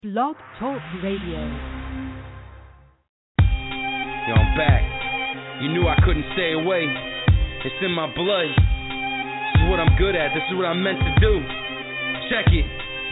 Blog Talk Radio. Yo, I'm back. You knew I couldn't stay away. It's in my blood. This is what I'm good at. This is what I'm meant to do. Check it.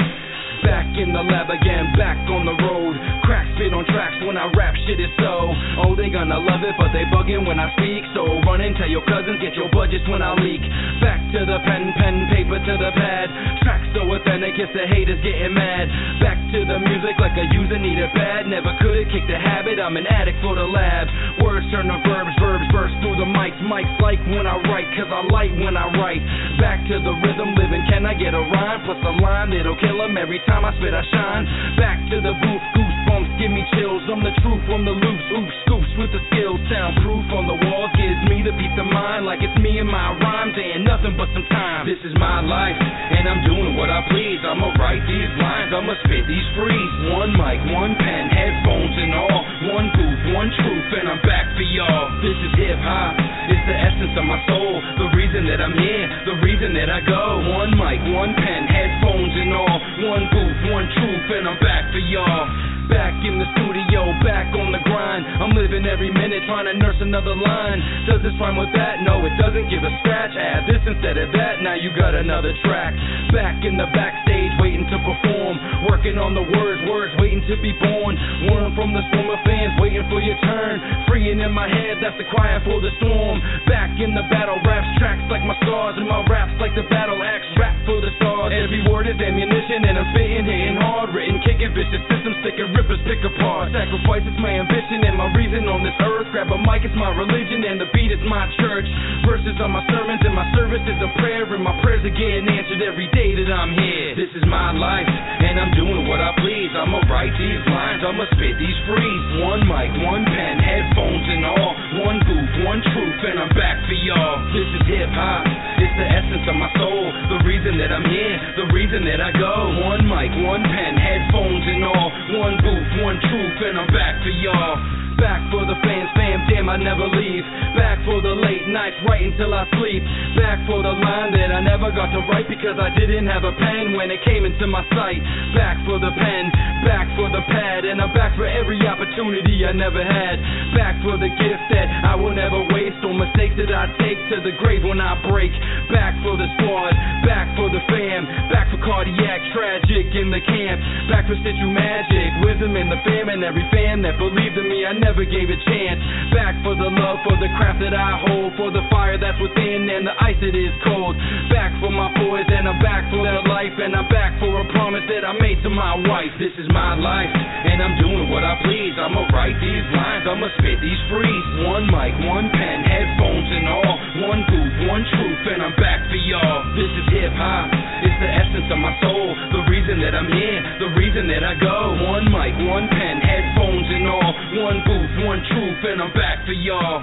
Back in the lab again, back on the road. Crack spit on tracks when I rap, shit is so. Oh, they gonna love it, but they bugging when I speak. So run in, tell your cousins, get your budgets when I leak. Back to the pen, paper to the pad. Tracks so authentic, it's the haters getting mad. Back to the music like a user need it bad. Never could've kicked the habit, I'm an addict for the lab. Words turn to verbs, verbs burst through the mics. Mics like when I write, cause I like when I write. Back to the rhythm living, can I get a rhyme? Plus a line that'll kill 'em every time I spit, I shine. Back to the booth, goosebumps give me chills. I'm the truth from the loops, oops, scoops with the skills. Soundproof on the walls gives me the peace of mind. Like it's me and my rhymes, ain't nothing but some time. This is my life, and I'm doing what I please. I'ma write these lines, I'ma spit these frees. One mic, one pen, headphones and all. One booth, one truth, and I'm back for y'all. This is hip-hop, it's the essence of my soul. The reason that I'm here, the reason that I go. One mic, one pen, headphones and all. One booth, one truth, and I'm back for y'all. Back in the studio, back on the grind. I'm living every minute trying to nurse another line. Does this rhyme with that? No, it doesn't. Give a scratch. Add this instead of that. Now you got another track. Back in the backstage, waiting to perform. Working on the words waiting to be born. One from the swarm of fans, waiting for your turn. Freeing in my head, that's the crying for the storm. Back in the battle, raps tracks like my stars, and my raps like the battle axe. Rap for the stars. Every word is ammunition, and I'm spitting, hitting hard. Written, kicking, vicious systems, sticking rippers pick apart. Sacrifice is my ambition and my reason on this earth. Grab a mic, it's my religion, and the beat is my church. Verses are my sermons, and my service is a prayer. And my prayers are getting answered every day that I'm here. This is my life, and I'm doing what I please. I'ma write these lines, I'ma spit these frees. One mic, one pen, headphones and all. One booth, one truth, and I'm back for y'all. This is hip-hop, it's the essence of my soul. The reason that I'm here, the reason that I go. One mic, one pen, headphones and all. One booth, one truth, and I'm back for y'all. Back for the fans, fam, damn, I never leave. Back for the late nights, writing till I sleep. Back for the line that I never got to write because I didn't have a pen when it came into my sight. Back for the pen, back for the pad, and I'm back for every opportunity I never had. Back for the gift that I will never waste, or mistakes that I take to the grave when I break. Back for the squad, back for the fam, back for cardiac, tragic in the camp. Back for Stitch Magic, wisdom in the fam, and every fan that believed in me, I never gave a chance. Back for the love, for the craft that I hold, for the fire that's within and the ice that is cold. Back for my boys, and I'm back for their life, and I'm back for a promise that I made to my wife. This is my life, and I'm doing what I please. I'ma write these lines, I'ma spit these frees. One mic, one pen, headphones and all. One booth, one truth, and I'm back for y'all. This is hip-hop, it's the essence of my soul. The reason that I'm here, the reason that I go. One mic, one pen, headphones and all. One booth, one truth, and I'm back for y'all.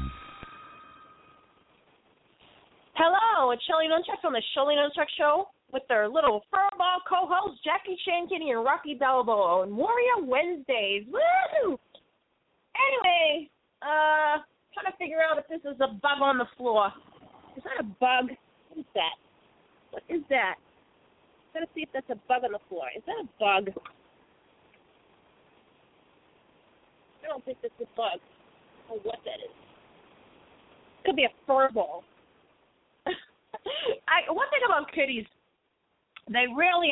Hello, it's Shelly Nunchuck on the Shelly Nunchuck Show with their little furball co-hosts Jackie Shankini and Rocky Balboa on Warrior Wednesdays. Woo! Anyway, trying to figure out if this is a bug on the floor. Is that a bug? What is that? What is that? Gotta see if that's a bug on the floor. Is that a bug? I don't think that's a bug. Or what that is. Could be a fur ball. One thing about kitties, they really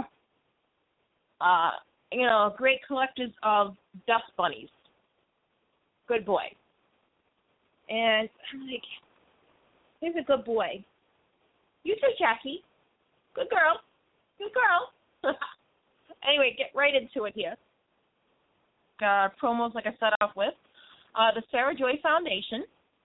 are, great collectors of dust bunnies. Good boy. And I'm like, he's a good boy. You too, Jackie. Good girl. Good girl. Anyway, get right into it here. Promos like I set off with. The Sarah Joy Foundation.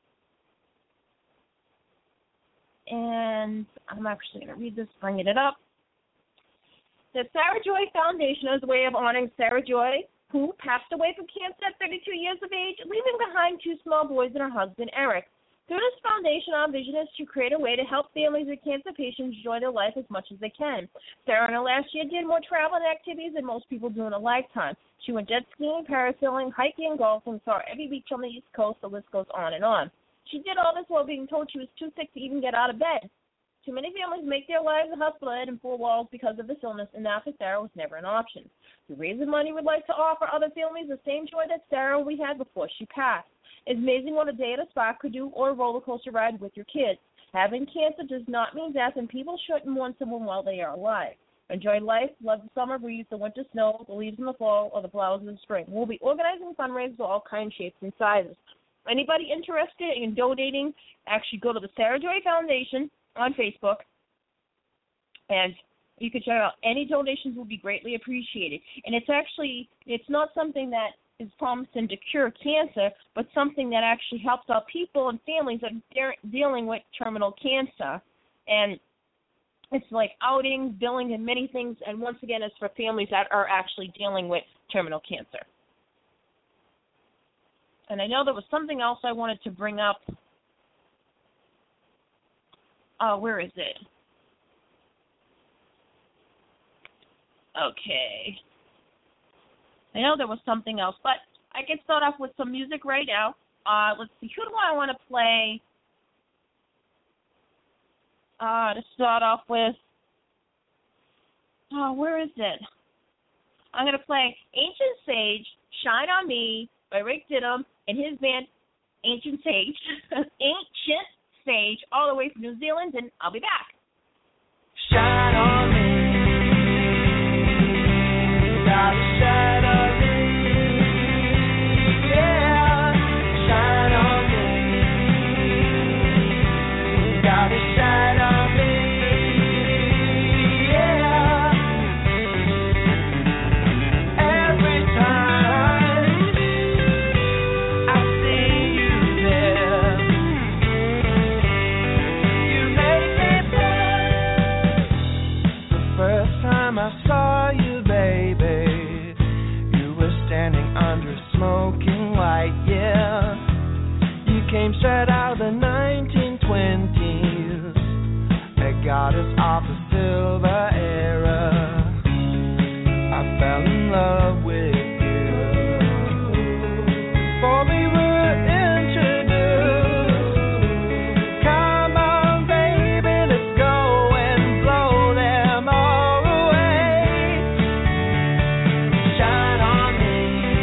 And I'm actually going to read this, bringing it up. The Sarah Joy Foundation is a way of honoring Sarah Joy, who passed away from cancer at 32 years of age, leaving behind two small boys and her husband, Eric. Through this foundation, our vision is to create a way to help families of cancer patients enjoy their life as much as they can. Sarah, in her last year, did more travel and activities than most people do in a lifetime. She went jet skiing, parasailing, hiking, golfing, saw every beach on the East Coast. The list goes on and on. She did all this while being told she was too sick to even get out of bed. Too many families make their lives a hospital bed and four walls because of this illness, and that for Sarah was never an option. To raise the money, we'd like to offer other families the same joy that Sarah we had before she passed. It's amazing what a day at a spa could do, or a roller coaster ride with your kids. Having cancer does not mean death, and people shouldn't mourn someone while they are alive. Enjoy life, love the summer breeze, the winter snow, the leaves in the fall, or the flowers in the spring. We'll be organizing fundraisers of all kinds, shapes, and sizes. Anybody interested in donating, actually go to the Sarah Joy Foundation on Facebook, and you can check out. Any donations will be greatly appreciated. And it's not something that is promising to cure cancer, but something that actually helps out people and families that are dealing with terminal cancer. And it's like outings, billing, and many things. And once again, it's for families that are actually dealing with terminal cancer. And I know there was something else I wanted to bring up. Where is it? Okay. I know there was something else, but I can start off with some music right now. Let's see, who do I want to play? To start off with, where is it? I'm going to play Ancient Sage, Shine on Me by Rick Dittum and his band Ancient Sage. Ancient Sage, all the way from New Zealand, and I'll be back. Shine on me. Gotta shine on me. Yeah, shine on me. Gotta shine on me. Yeah. Every time I see you there, you make me feel. The first time I saw you, baby, you were standing under a smoking light, yeah. You came straight out of the 1920s, a goddess of the silver era. I fell in love with you before we were introduced. Come on, baby, let's go and blow them all away. Shine on me.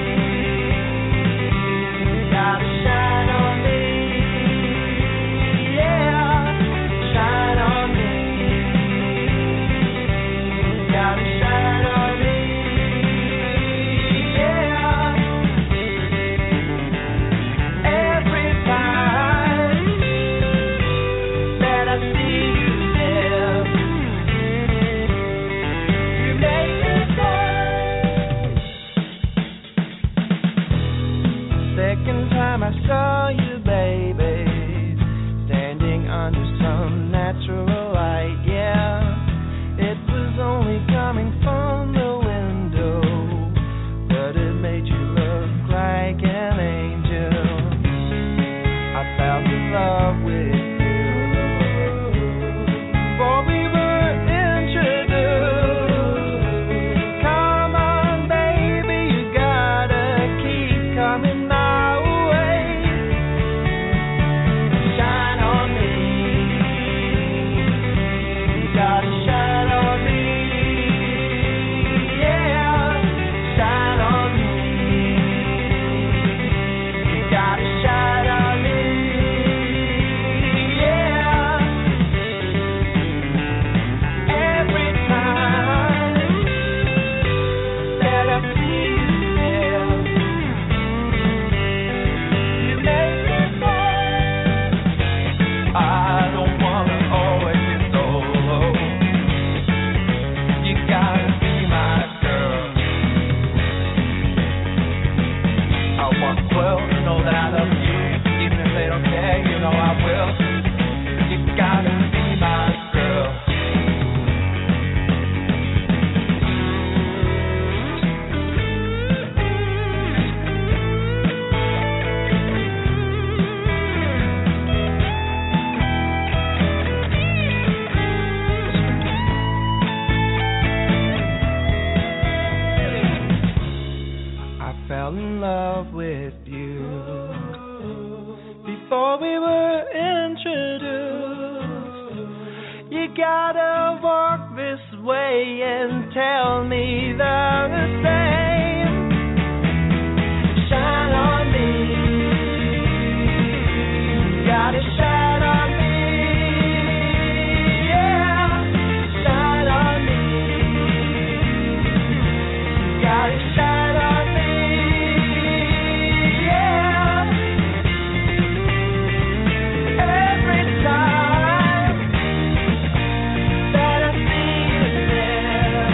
Gotta shine on me. Yeah, shine on me. Gotta shine on me. Yeah. Every time that I see you there, you make me smile. Second time I saw you, baby, standing under some natural light, yeah. It was only coming from the window, but it made you look like an angel. I fell in love with you before we were introduced. Come on, baby, you gotta keep coming my way. Shine on me. You gotta shine on me. Yeah, shine on me. You gotta shine on me. Yeah. Every time that I see you there, you make me fall. I don't wanna always be solo. You gotta be my girl. I want the world to know that I love you, even if they don't care. You know I will. You gotta be my girl. I fell in love with you before we were introduced. You gotta walk this way and tell me the same. Shine on me. Gotta shine on me. Yeah. Shine on me. Gotta shine on me. Yeah. Every time that I see you there.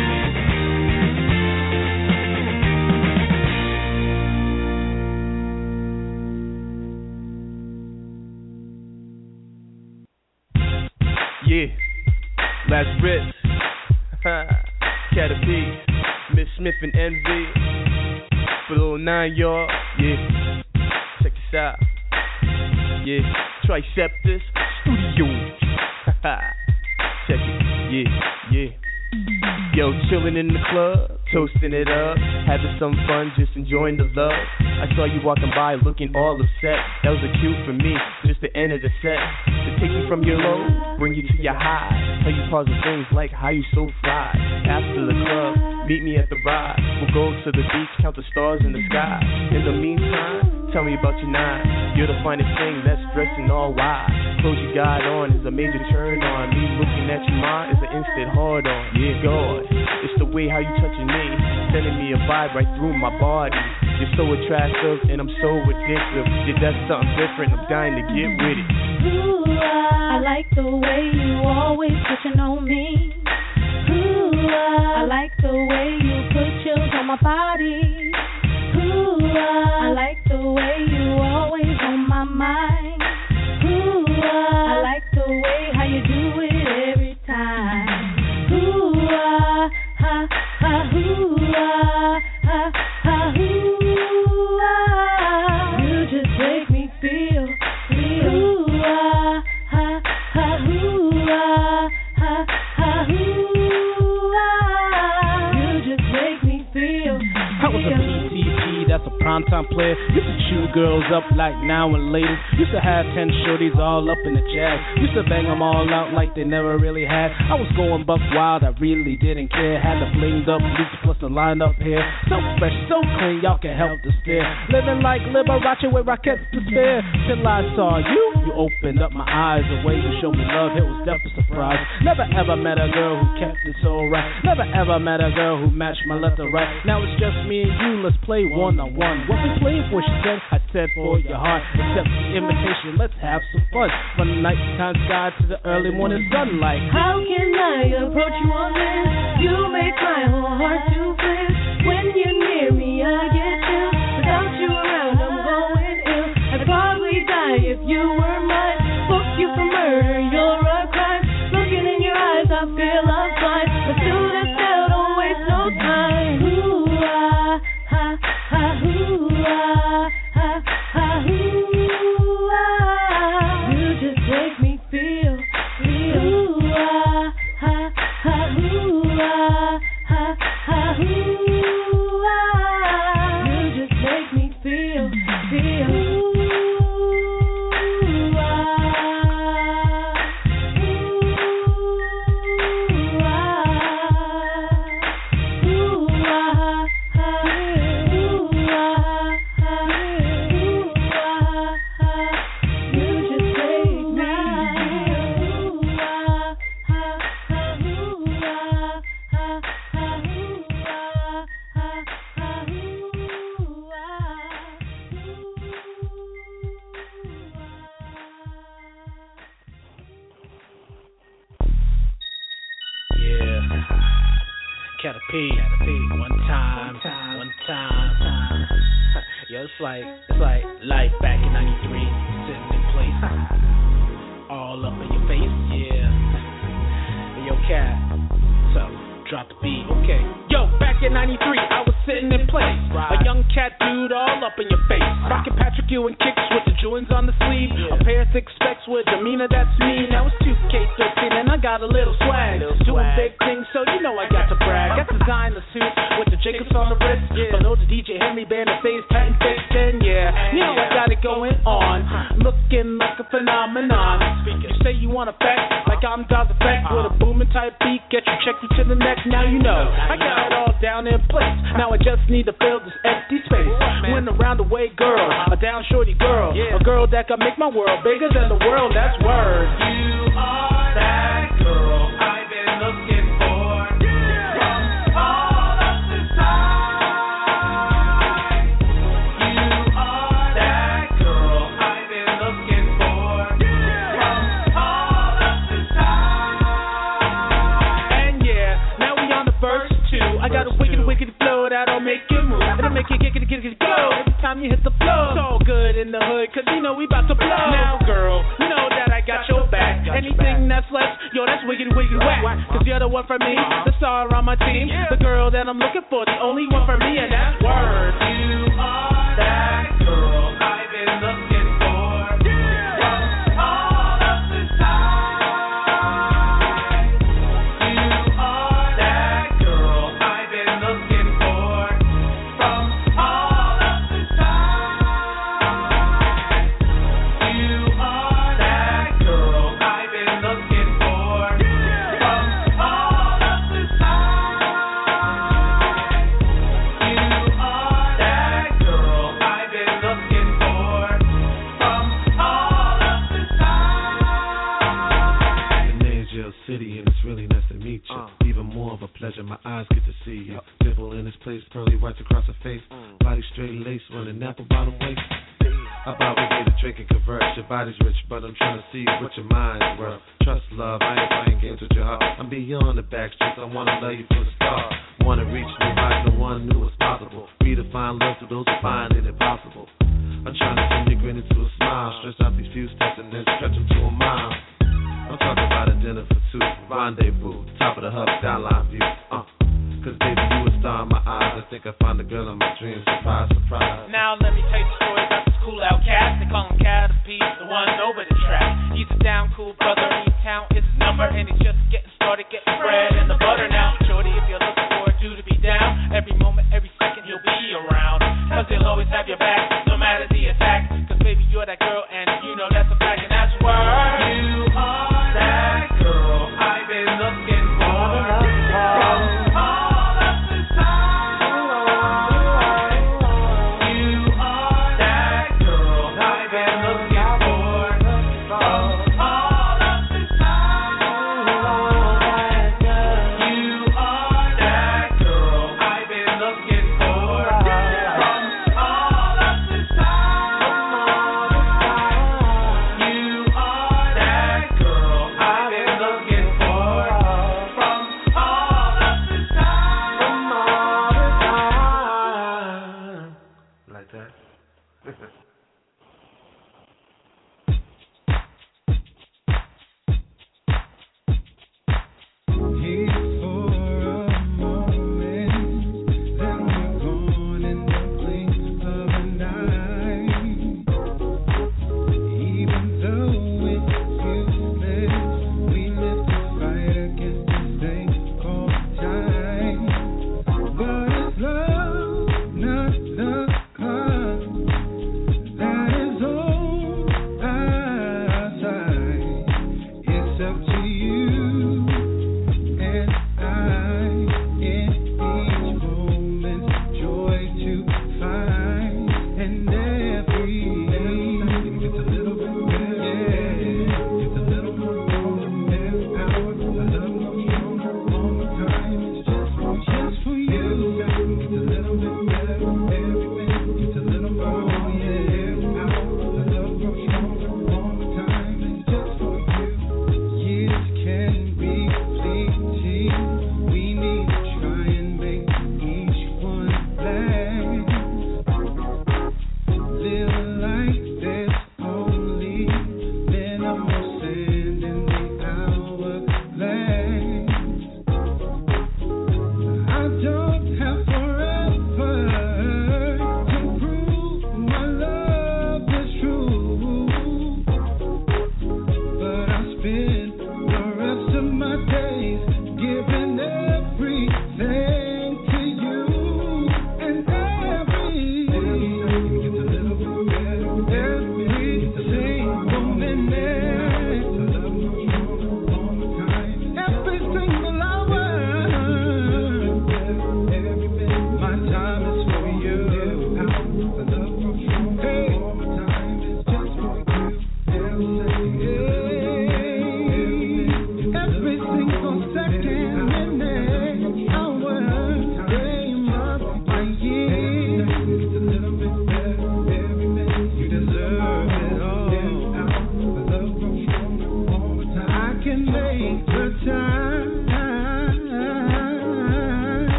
Yeah, last Ritz, Caterpie, Miss Smith and Envy, for little 9 y'all, yeah, check this out, yeah, Triceptus Studios, check it, yeah. Yo, chillin' in the club, toasting it up, having some fun, just enjoying the love. I saw you walking by looking all upset. That was a cue for me, just the end of the set. To take you from your low, bring you to your high. Tell you positive things like how you so fly. After the club, meet me at the ride. We'll go to the beach, count the stars in the sky. In the meantime, tell me about your 9. You're the finest thing that's dressed in all white. Clothes you got on is a major turn on. Me looking at you, ma, is an instant hard on. Yeah, God, it's the way how you touching me, sending me a vibe right through my body. You're so attractive and I'm so addictive. Yeah, that's something different, I'm dying to get with it. Ooh, I like the way you always touching on me. Ooh, I like the way you put chills on my body. Ooh, I like the way you always on my mind. Ooh, I like the way how you do it every time. Ooh, ha, ha, ooh, ha, ha, ooh, you just make me feel, ooh, ha, ha, ooh, ha, ha, ooh, you just make me feel. I was a PTP, that's a primetime player. Used to chew girls up like now and later. Used to have 10 shorties all up in the jag. Used to bang them all out like they never really had. I was going buck wild, I really didn't care. Had the blinged up boots plus the lined up hair. So fresh, so clean, y'all can help to stare. Living like Liberace with rockets to spare. Till I saw you opened up my eyes. The way you showed me love, it was definitely a surprise. Never ever met a girl who kept it so right. Never ever met a girl who matched my left or right. Now it's just me and you, let's play one-on-one. What we playing for, she said, I said for your heart. Accept the invitation, let's have some fun. From the nighttime sky to the early morning sunlight. How can I approach you on this? You make my whole heart to flip. When you're near me, I get chills. Without you around, I'm going ill. I'd probably die if you were mine. Book you for murder, you're a crime. Looking in your eyes, I feel I'm fine. But do the still, don't waste no time. Ooh, ah, ha, ha, ooh, ah, ha, ha, ooh, ah. You just make me feel, ooh, ah, ha, ha, ooh, ah, ha, ha, ooh, ah. You just make me feel, ooh, Caterpie, one time. Yo, it's like life back in 93, sitting in place, all up in your face, yeah. And yo, Cat, so drop the beat, okay. Yo, back in 93, I was sitting in place, a young cat dude all up in your face, rocking Patrick Ewing kicks with the joints on the sleeve, a pair of thick specs with demeanor that's mean. Now it's 2K13 and I got a little swag, doing big things, so you know I got to brag. Got designer suits with the Jacobs on the wrist, below the DJ Henry band that stays tight and fixed, and yeah, you know I got it going on, looking like a phenomenon. You say you want a fact, like like I'm God's effect with a booming type beat, get you checked to the neck. Now you know I got it all down in place. Now I just need to fill this empty space. Win around the way girl, a down shorty girl, a girl that can make my world bigger than the world. That's word. You are that girl I've been looking for from all of the time. You are that girl I've been looking for from all of the time. And yeah, now we on the verse 2. I got a wicked flow that'll make you move. It'll make you get go every time you hit the flow. It's all good in the hood, cause you know we about to blow. Now girl, you know that I got your back. Anything that's less, yo, that's wicked whack. Cause you're the one for me, the star on my team, the girl that I'm looking for, the only one for me, and that's word. You are that girl I've been looking for from all of the time. You are that girl I've been looking for from all of the time. You are that girl I've been looking for from all of the time. You are that girl I've been looking for from all of the time. The name's Jail City, and it's really nice to meet you. Even more of a pleasure, my eyes get to see you. Dimple in this place, pearly whites across her face. Body straight lace, running apple bottom waist. About we get a drink and converse. Your body's rich, but I'm trying to see what your mind's worth. Trust, love, I ain't playing games with your heart. I'm beyond the back streets, I wanna love you from the start. Wanna reach new heights, no one knew was possible. Redefine love to those who find it impossible. I'm trying to turn your grin into a smile. Stretch out these few steps and then stretch them to a mile. I'm talking about a dinner for two, rendezvous, top of the hub, skyline view. Cause baby, you a star in my eyes. I think I found the girl in my dreams. Surprise, surprise. Now let me tell you the story about this cool outcast. They call him Caterpie, the one over the track. He's a down cool brother, in town is his number, and he's just getting started, getting bread and the butter now. Shorty, if you're looking for a dude to be down, every moment, every second he'll be around. Cause he'll always have your back, no matter the attack. Cause baby, you're that girl, and you know that's a fact, and that's word. You are that girl I've been looking for from all of the time. You are that girl I've been looking for from all of the time. You are that girl I've been looking for from all of the time. You are that girl I've been looking for from all of the time. Like that?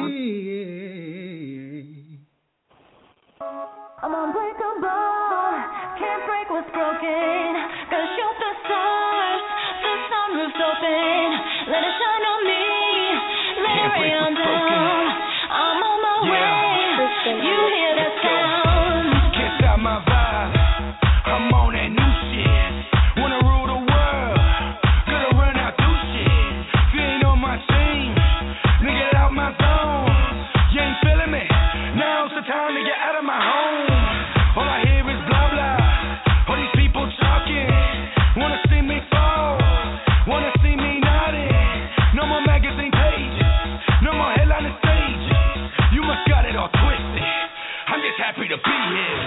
I'm unbreakable, can't break what's broken. Gotta shoot the stars, the sunroof's open. Let it shine on me, let it rain down. I'm on my way, you hear that sound? Can't stop my vibe, I'm on that new shit. Wanna rule the world, gotta run out through shit. If you ain't on my team, nigga, get out my zone. You ain't feeling me, now's the time to get out of my home. All I hear is blah blah, all these people talking. Wanna see me fall, wanna see me nodding. No more magazine pages, no more headliner stages. You must got it all twisted, I'm just happy to be here.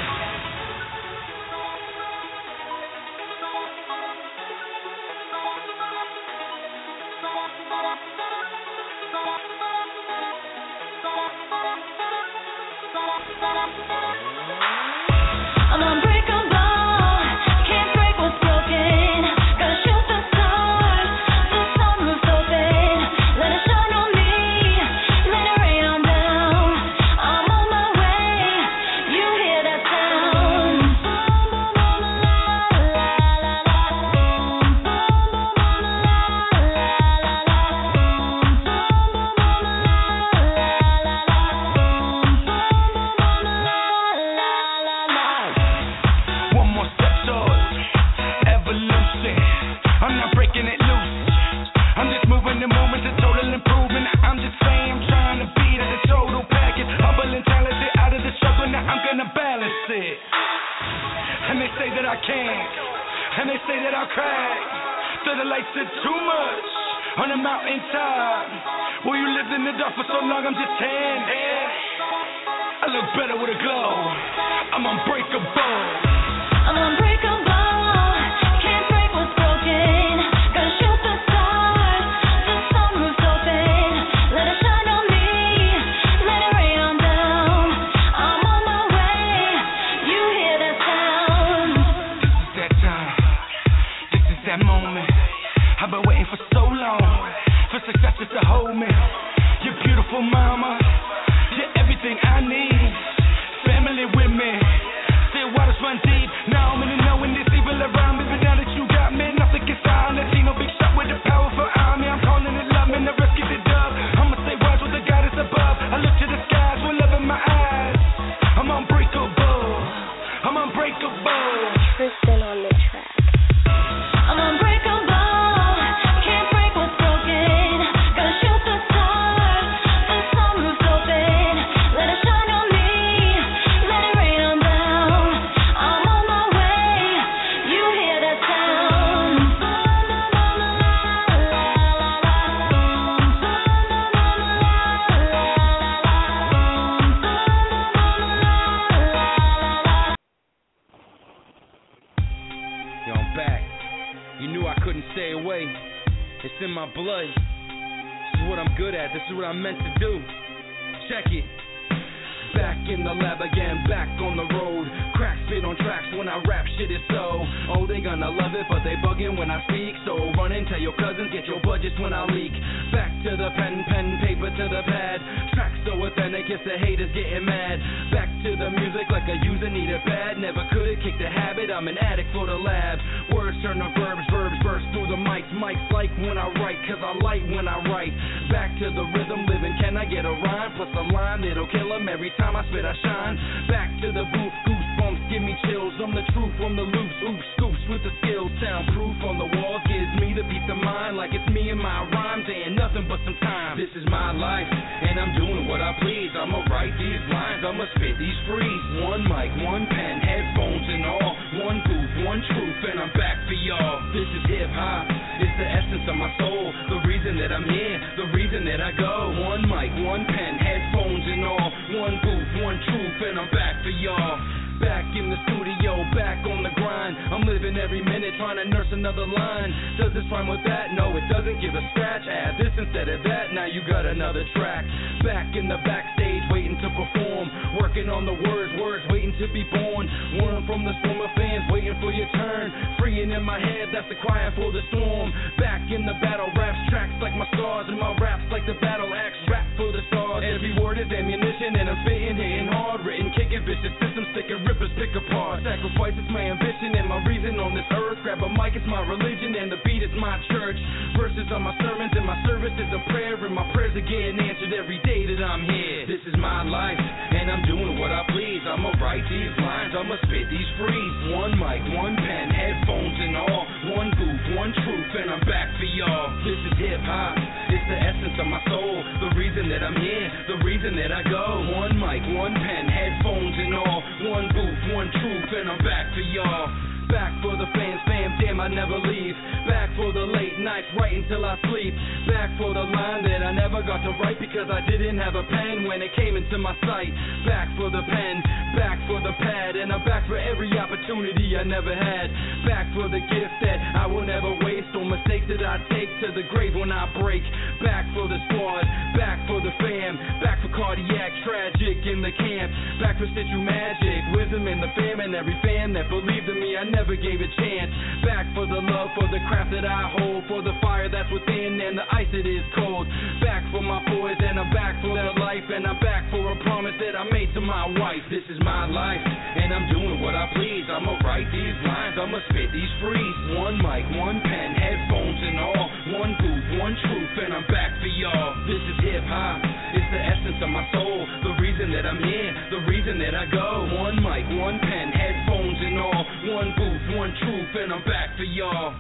I'm unbreakable, can't break what's broken. Gotta shoot the stars, the sunroof's open. Let it shine on me, let it rain on down. I'm on my way, you hear that sound? One more step towards evolution. I'm not breaking it loose. I'm just moving the moment to total improvement. I'm just saying I'm trying to beat at the total package. Humble and talented out of the struggle. Now I'm gonna balance it. And they say that I can't. And they say that I'll crack. So the lights are too much on the mountaintop. Well, you lived in the dark for so long, I'm just tan. I look better with a glow. I'm unbreakable. I'm unbreakable, can't break what's broken. Gotta shoot the stars, the sunroof's open. Let it shine on me, let it rain on down. I'm on my way, you hear that sound? This is that time, this is that moment. I've been waiting for so long, for success just to hold me. You're beautiful, mama, you're everything I need. Family with me, still waters run deep. Now I'm in the know when there's evil around me, but now that you got me, nothing can silence. See no big shot with a powerful army. I'm calling it love, and the rest get the dub. I'ma stay wise with the guidance above. I look to the skies with love in my eyes. I'm unbreakable, I'm unbreakable. Tristan on the track. I'm unbreakable, can't break what's broken. Gotta shoot the stars, the sunroof's open. Let it shine on me, let it rain on down. I'm on my way, you hear that sound? Yo, I'm back. You knew I couldn't stay away. It's in my blood. This is what I'm good at. This is what I'm meant to do. Check it. Back in the lab again, back on the road. Crack spit on tracks when I rap, shit is so. Oh, they gonna love it, but they bugging when I speak. So run in, tell your cousins, get your budgets when I leak. Back to the pen, paper to the pad. Tracks so authentic, it's the haters getting mad. Back to the music like a user need it bad. Never could've kicked the habit, I'm an addict for the lab. Words turn to verbs, verbs burst through the mics. Mics like when I write, cause I like when I write. Back to the rhythm, living, can I get a rhyme? Plus a line that'll kill 'em every time I spit, I shine. Back to the booth, goosebumps, give me chills. I'm the truth from the loops, oops, scoops with the skills. Soundproof on the walls, gives me the peace of mind. Like it's me and my rhymes, ain't nothing but some time. This is my life, and I'm doing what I please. I'ma write these lines, I'ma spit these frees. One mic, one pen, headphones and all. One booth, one truth, and I'm back for y'all. This is hip-hop, it's the essence of my soul. The reason that I'm here, the reason that I go. One mic, one pen, headphones and all. One booth, one truth, and I'm back for y'all. Back in the studio, back on the grind. I'm living every minute trying to nurse another line. Does this rhyme with that? No, it doesn't. Give a scratch. Add this instead of that. Now you got another track. Back in the backstage, waiting to perform. Working on the words waiting to be born. One from the storm of fans, waiting for your turn. Freeing in my head, that's the crying for the storm. Back in the battle, raps tracks like my stars, and my raps like the battle axe. Rap for the stars. guard. Every word is ammunition and I'm spitting, hitting hard. Written, kicking vicious systems, sticking rippers, pick apart. Sacrifice is my ambition and my reason on this earth. Grab a mic, it's my religion and the beat is my church. Verses are my sermons and my service is a prayer. And my prayers are getting answered every day that I'm here. This is my life and I'm doing what I please. I'ma write these lines, I'ma spit these frees. One mic, one pen, headphones and all. One booth, one truth, and I'm back for y'all. This is hip hop, it's the essence of my soul. The reason that I'm here, the reason that I go. One mic, one pen, headphones and all. One booth, one truth, and I'm back for y'all. Back for the fans, fam, damn, I never leave. Back for the late nights, writing till I sleep. Back for the line that I never got to write because I didn't have a pen when it came into my sight. Back for the pen, back for the pad, and I'm back for every opportunity I never had. Back for the gift that I will never waste on mistakes that I take to the grave when I break. Back for the squad, back for the fam, back for cardiac, tragic in the camp. Back for Stitch Magic, wisdom in the fam, and every fan that believed in me, I never gave a chance. Back for the love, for the craft that I hold, for the fire that's within and the ice that is cold. Back for my boys and I'm back for their life, and I'm back for a promise that I made to my wife. This is my life and I'm doing what I please. I'ma write these lines, I'ma spit these frees. One mic, one pen, headphones and all. One booth, one truth, and I'm back for y'all. This is hip hop, it's the essence of my soul. The reason that I'm here, the reason that I go. One mic, one pen, headphones and all. One booth, one truth, and I'm back for y'all.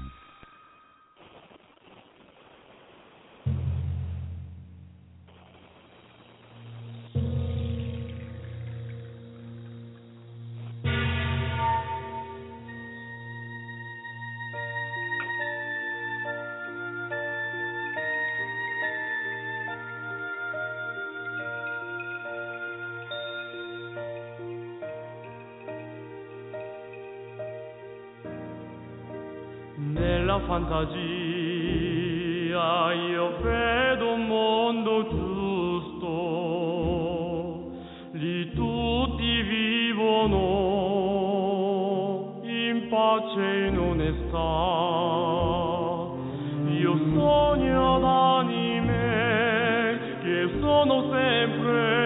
Nella fantasia io vedo un mondo giusto, lì tutti vivono in pace e in onestà. Io sogno d'anime che sono sempre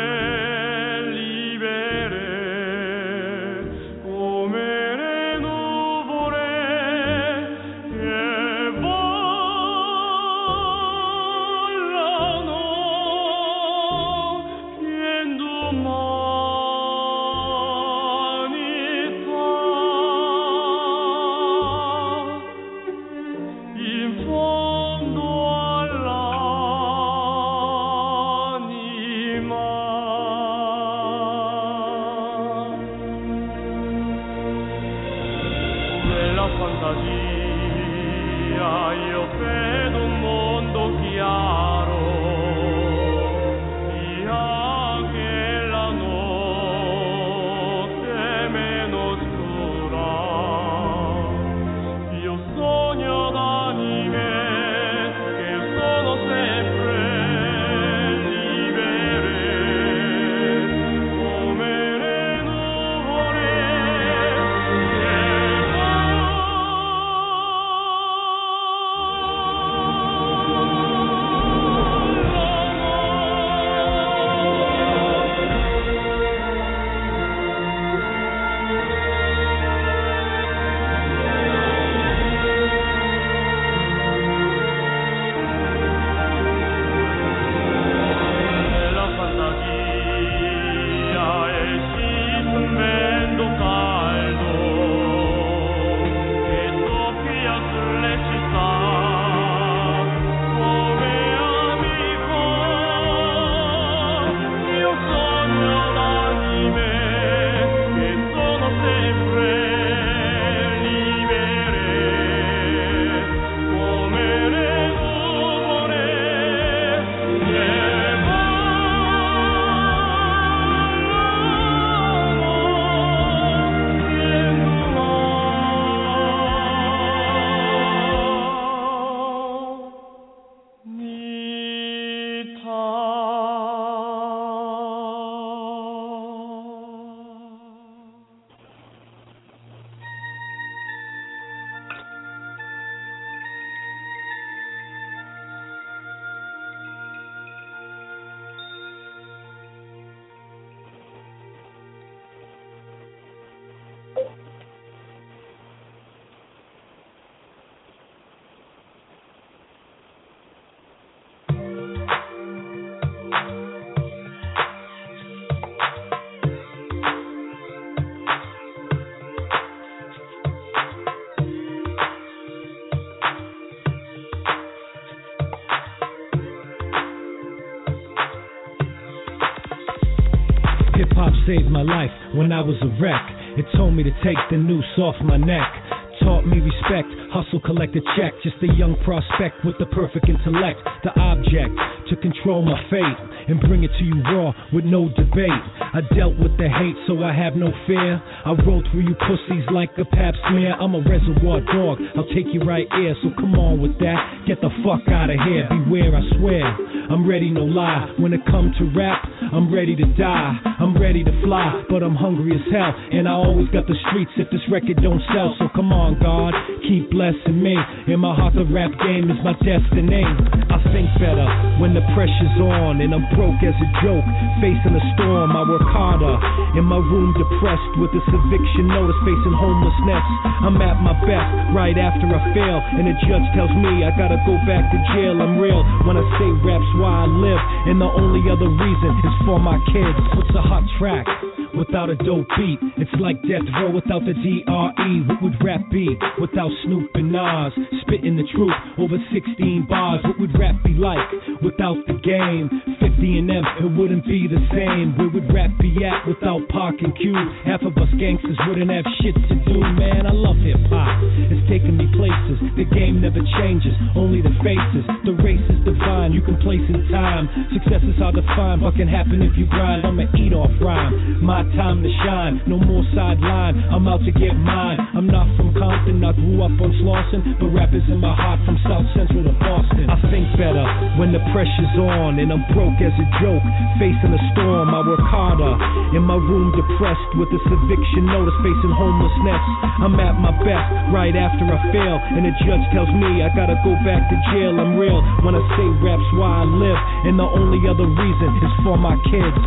Hip-hop saved my life when I was a wreck. It told me to take the noose off my neck. Taught me respect, hustle, collect a check. Just a young prospect with the perfect intellect. The object to control my fate and bring it to you raw with no debate. I dealt with the hate, so I have no fear. I roll through you pussies like a pap smear. I'm a reservoir dog, I'll take you right here. So come on with that, get the fuck out of here. Beware, I swear, I'm ready, no lie. When it comes to rap, I'm ready to die. I'm ready to fly, but I'm hungry as hell. And I always got the streets if this record don't sell. So come on, God, keep blessing me. In my heart, the rap game is my destiny. I think better when the pressure's on and I'm broke as a joke. Facing a storm, I work harder. In my room, depressed with this eviction notice, facing homelessness. I'm at my best right after I fail, and the judge tells me I gotta go back to jail. I'm real when I say rap's why I live, and the only other reason is for my kids. What's a hot track without a dope beat? It's like Death Row without the DRE. What would rap be without Snoop and Nas? Spitting the truth over 16 bars. What would rap be like without the game? 50 and them, it wouldn't be the same. Where would rap be at without Pac and Q? Half of us gangsters wouldn't have shit to do. Man, I love hip-hop, it's taking me places. The game never changes, only the faces. The race is divine, you can place in time. Success is hard to find, but can happen if you grind. I'ma eat off rhyme, my time to shine. No more sideline, I'm out to get mine. I'm not from Compton, I grew up on Slauson, but rap is in my heart from South Central to Boston. I think better when the pressure's on and I'm broke as a joke. Facing a storm, I work harder. In my room, depressed with this eviction notice, facing homelessness. I'm at my best right after I fail, and the judge tells me I gotta go back to jail. I'm real when I say rap's why I live, and the only other reason is for my kids.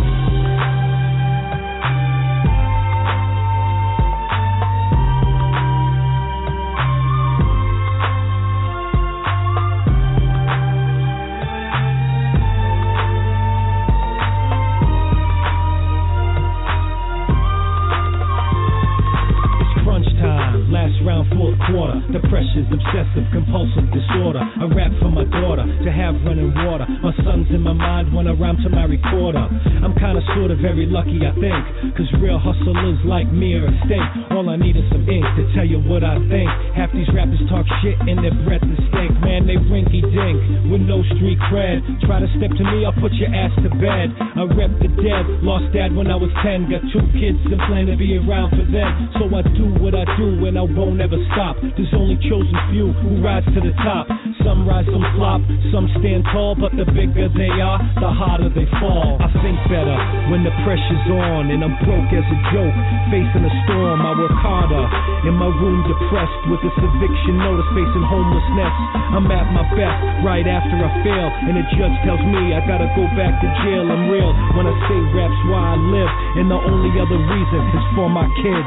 Quarter. The pressure's obsessive, compulsive disorder. I rap for my daughter to have running water. My son's in my mind when I rhyme to my recorder. I'm kinda sorta very lucky, I think, cause real hustlers like me are extinct. All I need is some ink to tell you what I think. Half these rappers talk shit and their breath is stink. Man, they rinky dink with no street cred. Try to step to me, I'll put your ass to bed. I rep the dead, lost dad when I was 10. Got 2 kids and plan to be around for them. So I do what I do and I won't ever stop. There's only chosen few who rise to the top. Some rise, some flop, some stand tall, but the bigger they are, the harder they fall. I think better when the pressure's on and I'm broke as a joke. Facing a storm, I work harder. In my room, depressed with this eviction notice, facing homelessness. I'm at my best right after I fail, and the judge tells me I gotta go back to jail. I'm real when I say rap's why I live, and the only other reason is for my kids.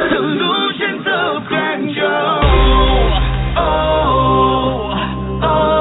Delusions of grandeur. Oh, oh.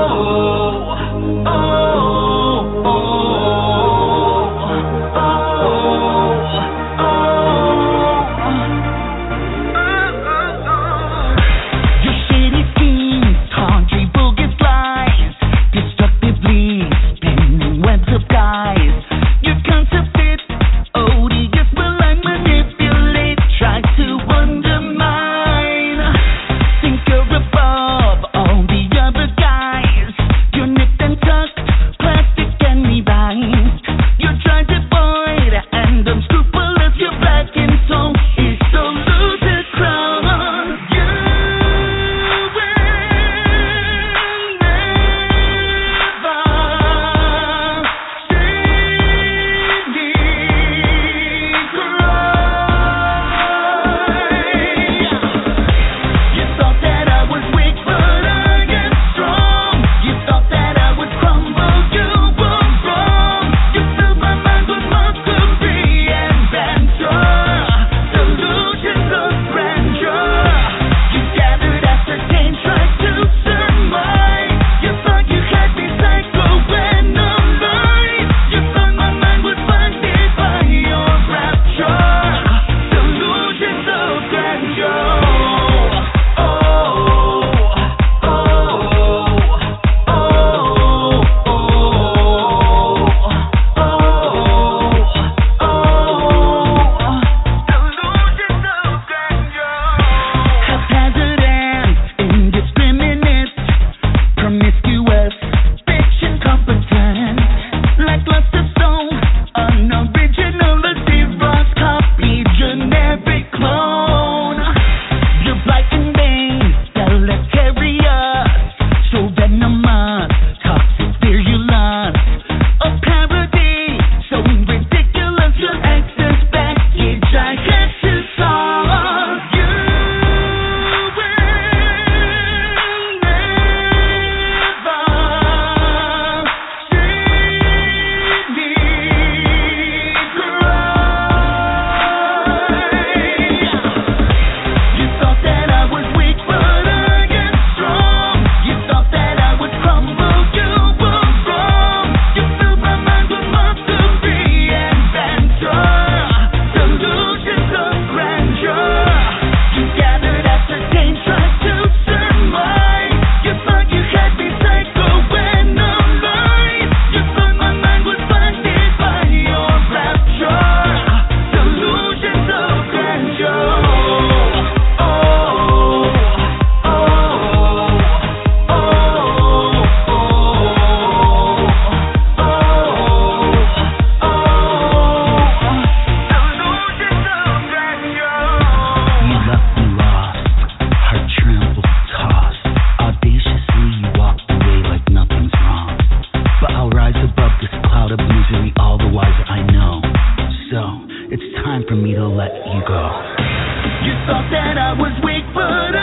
go. You thought that I was weak, but